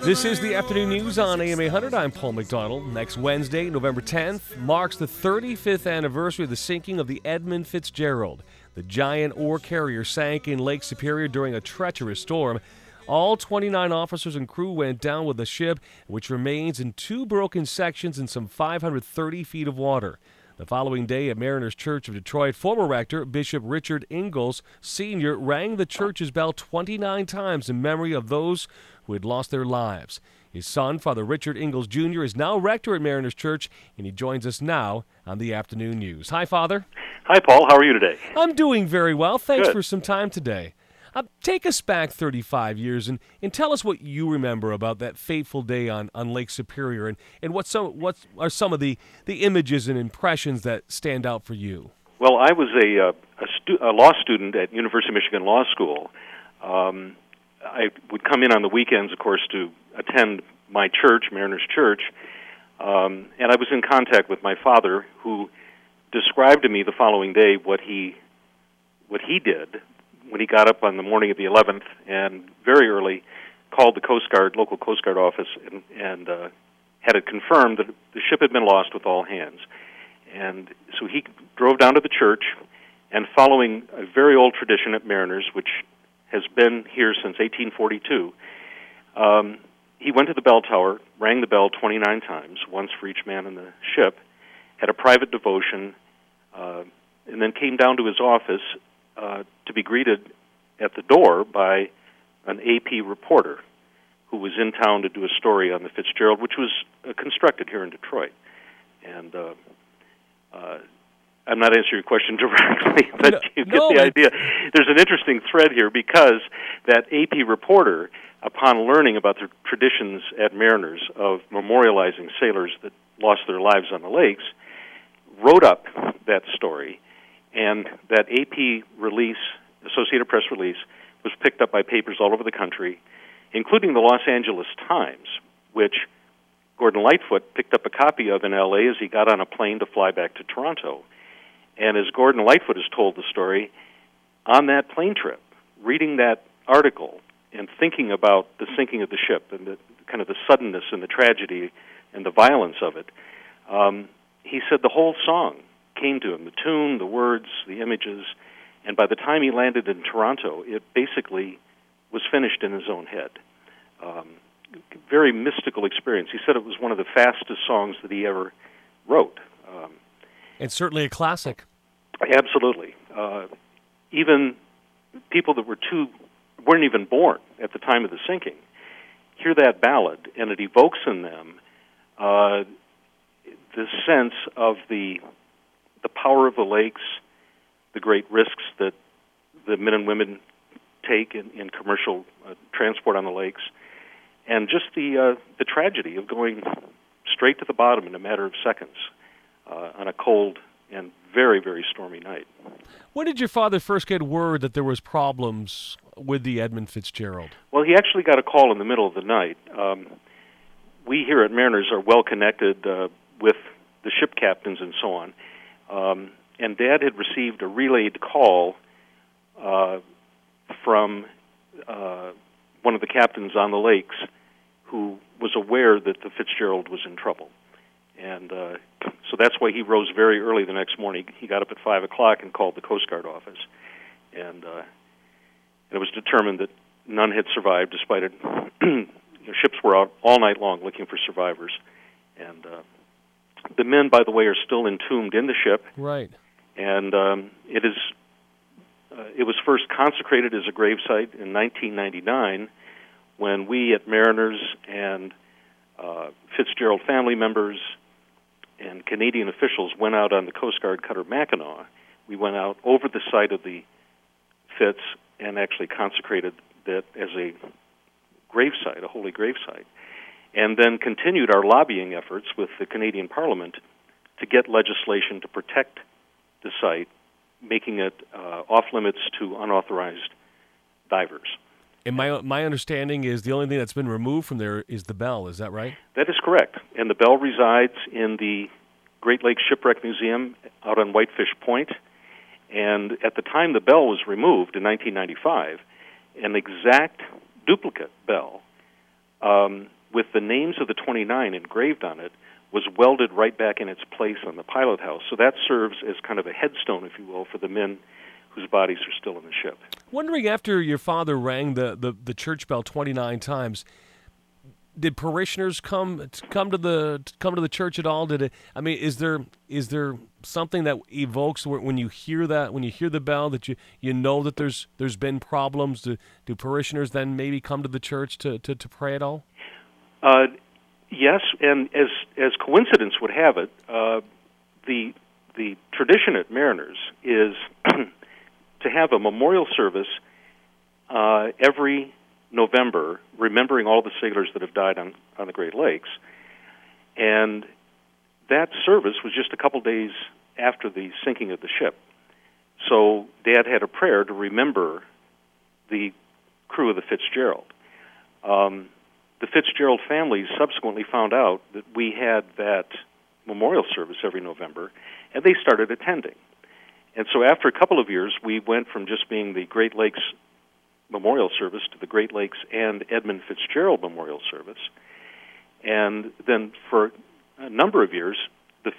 This is the afternoon news on AM 800. I'm Paul McDonald. Next Wednesday, November 10th, marks the 35th anniversary of the sinking of the Edmund Fitzgerald. The giant ore carrier sank in Lake Superior during a treacherous storm. All 29 officers and crew went down with the ship, which remains in two broken sections in some 530 feet of water. The following day at Mariners Church of Detroit, former rector Bishop Richard Ingalls Sr. rang the church's bell 29 times in memory of those who had lost their lives. His son, Father Richard Ingalls Jr., is now rector at Mariners Church, and he joins us now on the afternoon news. Hi, Father. Hi, Paul. How are you today? I'm doing very well. Thanks Good. for some time today. Take us back 35 years and tell us what you remember about that fateful day on Lake Superior and what are some of the images and impressions that stand out for you. Well, I was a law student at University of Michigan Law School. I would come in on the weekends, of course, to attend my church, Mariners Church, and I was in contact with my father, who described to me the following day what he did when he got up on the morning of the 11th and very early called the local Coast Guard office and had it confirmed that the ship had been lost with all hands. And so he drove down to the church, and following a very old tradition at Mariners, which has been here since 1842, he went to the bell tower, rang the bell 29 times, once for each man in the ship, had a private devotion, and then came down to his office to be greeted at the door by an AP reporter who was in town to do a story on the Fitzgerald, which was constructed here in Detroit. And I'm not answering your question directly, but you get the idea. There's an interesting thread here because that AP reporter, upon learning about the traditions at Mariners of memorializing sailors that lost their lives on the lakes, wrote up that story. And that AP release, Associated Press release, was picked up by papers all over the country, including the Los Angeles Times, which Gordon Lightfoot picked up a copy of in L.A. as he got on a plane to fly back to Toronto. And as Gordon Lightfoot has told the story, on that plane trip, reading that article and thinking about the sinking of the ship and the kind of the suddenness and the tragedy and the violence of it, he said the whole song came to him, the tune, the words, the images, and by the time he landed in Toronto, it basically was finished in his own head. Very mystical experience. He said it was one of the fastest songs that he ever wrote. And certainly a classic. Absolutely. Even people that weren't even born at the time of the sinking hear that ballad, and it evokes in them the sense of the power of the lakes, the great risks that the men and women take in commercial transport on the lakes, and just the tragedy of going straight to the bottom in a matter of seconds on a cold and very, very stormy night. When did your father first get word that there was problems with the Edmund Fitzgerald? Well, he actually got a call in the middle of the night. We here at Mariners are well connected with the ship captains and so on. And Dad had received a relayed call from one of the captains on the lakes who was aware that the Fitzgerald was in trouble. And so that's why he rose very early the next morning. He got up at 5 o'clock and called the Coast Guard office. And it was determined that none had survived, despite it. Ships were out all night long looking for survivors. And the men, by the way, are still entombed in the ship. Right. And it was first consecrated as a gravesite in 1999 when we at Mariners and Fitzgerald family members and Canadian officials went out on the Coast Guard cutter Mackinac. We went out over the site of the Fitz and actually consecrated that as a gravesite, a holy gravesite, and then continued our lobbying efforts with the Canadian Parliament to get legislation to protect the site, making it off-limits to unauthorized divers. And my understanding is the only thing that's been removed from there is the bell. Is that right? That is correct. And the bell resides in the Great Lakes Shipwreck Museum out on Whitefish Point. And at the time the bell was removed in 1995, an exact duplicate bell with the names of the 29 engraved on it was welded right back in its place on the pilot house. So that serves as kind of a headstone, if you will, for the men whose bodies are still in the ship. Wondering, after your father rang the church bell 29 times, did parishioners come to the church at all? Is there something that evokes when you hear the bell, that you know that there's been problems? Do parishioners then maybe come to the church to pray at all? Yes, and as coincidence would have it, the tradition at Mariners is to have a memorial service every November, remembering all the sailors that have died on the Great Lakes. And that service was just a couple days after the sinking of the ship. So Dad had a prayer to remember the crew of the Fitzgerald. The Fitzgerald families subsequently found out that we had that memorial service every November, and they started attending. And so after a couple of years, we went from just being the Great Lakes Memorial Service to the Great Lakes and Edmund Fitzgerald Memorial Service. And then for a number of years, the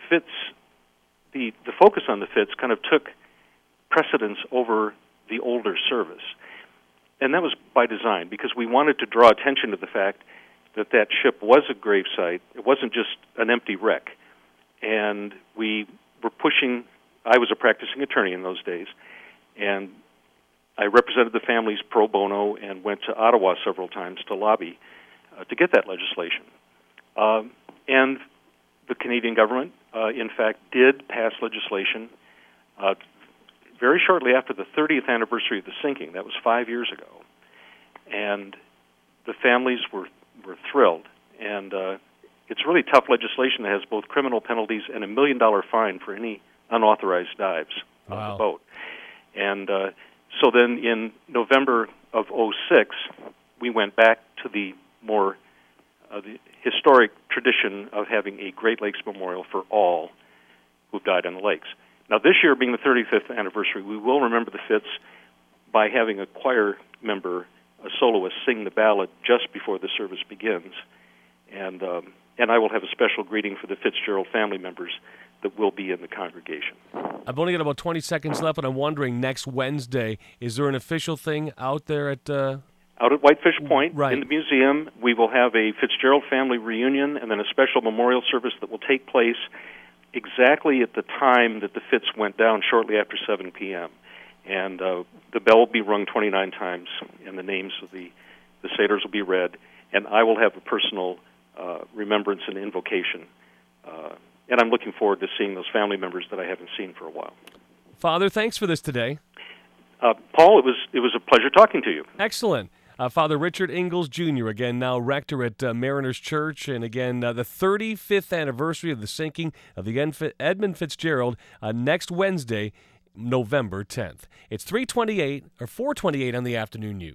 focus on the Fitz kind of took precedence over the older service. And that was by design, because we wanted to draw attention to the fact that ship was a gravesite. It wasn't just an empty wreck. And we were pushing. I was a practicing attorney in those days, and I represented the families pro bono and went to Ottawa several times to lobby to get that legislation. And the Canadian government, in fact, did pass legislation very shortly after the 30th anniversary of the sinking. That was 5 years ago. And the families were thrilled. And it's really tough legislation that has both criminal penalties and $1 million fine for any unauthorized dives on the boat. And so then in November of 2006, we went back to the more the historic tradition of having a Great Lakes Memorial for all who've died on the lakes. Now, this year being the 35th anniversary, we will remember the Fitz by having a choir member, a soloist, sing the ballad just before the service begins. And I will have a special greeting for the Fitzgerald family members that will be in the congregation. I've only got about 20 seconds left, and I'm wondering, next Wednesday, is there an official thing out there at... Out at Whitefish Point, right, in the museum, we will have a Fitzgerald family reunion and then a special memorial service that will take place exactly at the time that the Fitz went down, shortly after 7 p.m. And the bell will be rung 29 times, and the names of the sailors will be read, and I will have a personal remembrance and invocation. And I'm looking forward to seeing those family members that I haven't seen for a while. Father, thanks for this today. Paul, it was a pleasure talking to you. Excellent. Father Richard Ingalls Jr., again, now rector at Mariners Church, and again, the 35th anniversary of the sinking of the Edmund Fitzgerald next Wednesday, November 10th. It's 3:28 or 4:28 on the afternoon news.